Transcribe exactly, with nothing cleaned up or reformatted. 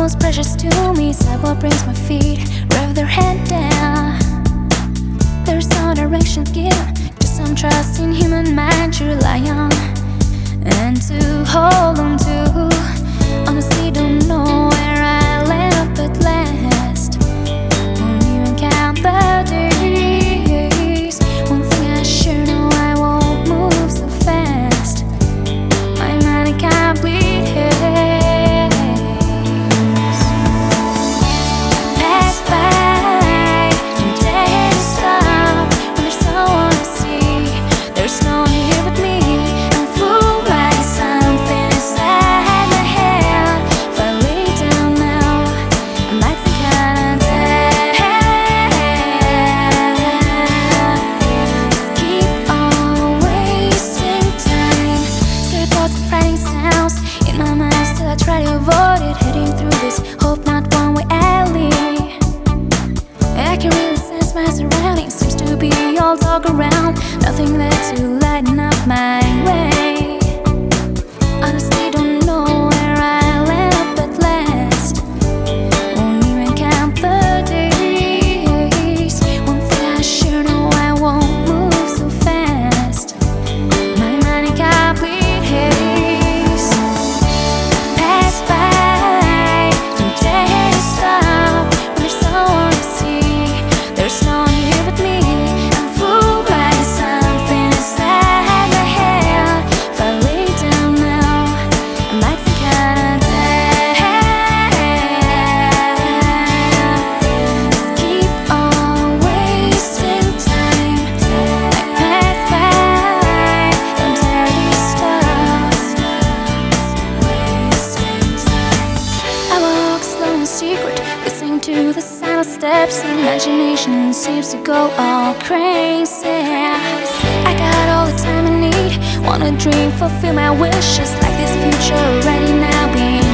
most precious to me. Sidewalk brings my feet, rev their head down. There's no direction given, just some trust in human mind to rely on and to hold on to. Honestly, don't know where I land up at last. Won't even count the days. One thing I sure know, I won't move so fast. My mind a complete haze. Pass by, I'm dead to stop. When there's someone to see, there's no one here but me. I'm fooled by something inside my head. If I lay down now, I might think I'm dead. Just keep on wasting time. Scary thoughts and frightening sounds in my mind, still I try to avoid it. Heading through this hope not one-way alley. I can really sense my surroundings, seems to be all talk around. Nothing there to lighten up my way. Honestly, don't know where I land up at last. Won't even count the days. One thing I sure know, I won't move so fast. My mind in complete haze. Pass by, I'm dead to stop. When there's someone to see, there's no one here but me. I'm fooled by something inside my head. If I lay down now, I might think I'm dead. Just keep on wasting time. I pass by, I'm dead to stop. Wasting time. I walk slow and secret, listening to the sound of steps. Imagination seems to go all crazy. I got all the time I need, wanna dream, fulfill my wishes, like this future ready now. Be